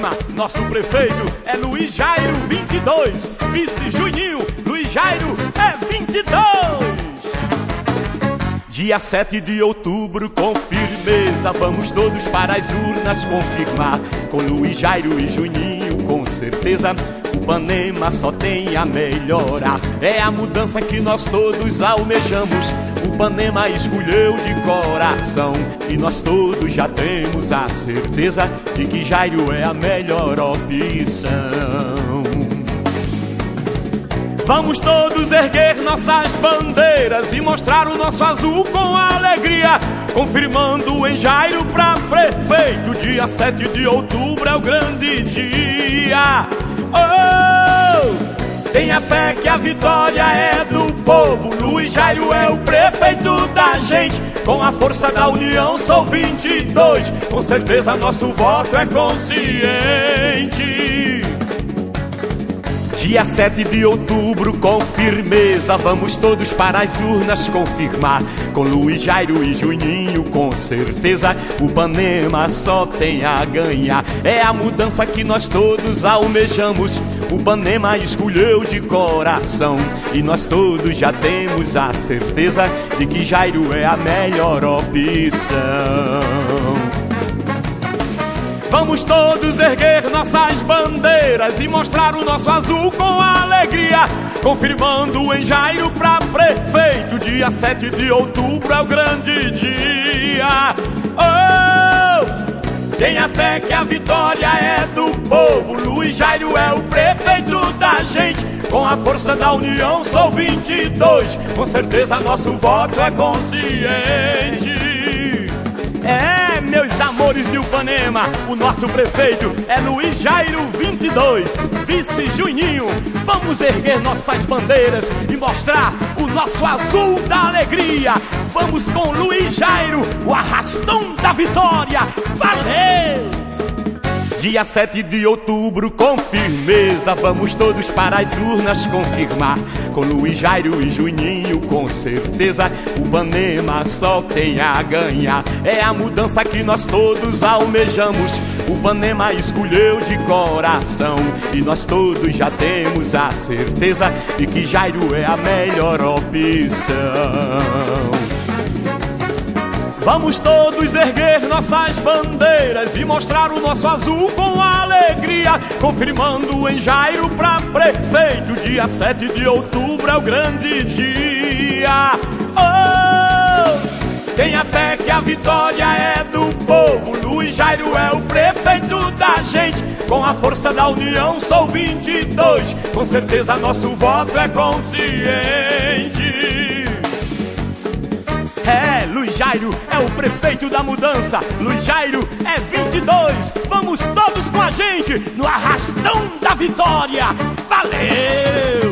Ipanema, nosso prefeito é Luiz Jairo 22, vice Juninho, Luiz Jairo é 22. Dia 7 de outubro, com firmeza, vamos todos para as urnas confirmar. Com Luiz Jairo e Juninho, com certeza, o Ipanema só tem a melhorar. É a mudança que nós todos almejamos, o Ipanema escolheu de coração. E nós todos já temos a certeza de que Jairo é a melhor opção. Vamos todos erguer nossas bandeiras e mostrar o nosso azul com alegria, confirmando em Jairo pra prefeito. Dia 7 de outubro é o grande dia. Oh! Tenha fé que a vitória é do povo. Luiz Jairo é o prefeito da gente. Com a força da união sou 22. Com certeza nosso voto é consciente. Dia 7 de outubro, com firmeza, vamos todos para as urnas confirmar. Com Luiz Jairo e Juninho, com certeza, o Ipanema só tem a ganhar. É a mudança que nós todos almejamos, o Ipanema escolheu de coração. E nós todos já temos a certeza de que Jairo é a melhor opção. Vamos todos erguer nossas bandeiras e mostrar o nosso azul com alegria, confirmando em Jairo pra prefeito. Dia 7 de outubro é o grande dia. Oh! Tenha fé que a vitória é do povo. Luiz Jairo é o prefeito da gente. Com a força da união sou 22. Com certeza nosso voto é consciente. É, meus amores de Ipanema, o nosso prefeito é Luiz Jairo 22, vice Juninho. Vamos erguer nossas bandeiras e mostrar o nosso azul da alegria. Vamos com Luiz Jairo, o arrastão da vitória. Valeu! Dia 7 de outubro, com firmeza, vamos todos para as urnas confirmar. Com Luiz Jairo e Juninho, com certeza, o Ipanema só tem a ganhar. É a mudança que nós todos almejamos, o Ipanema escolheu de coração. E nós todos já temos a certeza de que Jairo é a melhor opção. Vamos todos erguer nossas bandeiras e mostrar o nosso azul com alegria, confirmando em Jairo pra prefeito. Dia 7 de outubro é o grande dia. Oh! Tenha fé que a vitória é do povo. Luiz Jairo é o prefeito da gente. Com a força da união sou 22. Com certeza nosso voto é consciente. É, Luiz Jairo é o prefeito da mudança. Luiz Jairo é 22. Vamos todos com a gente no arrastão da vitória. Valeu!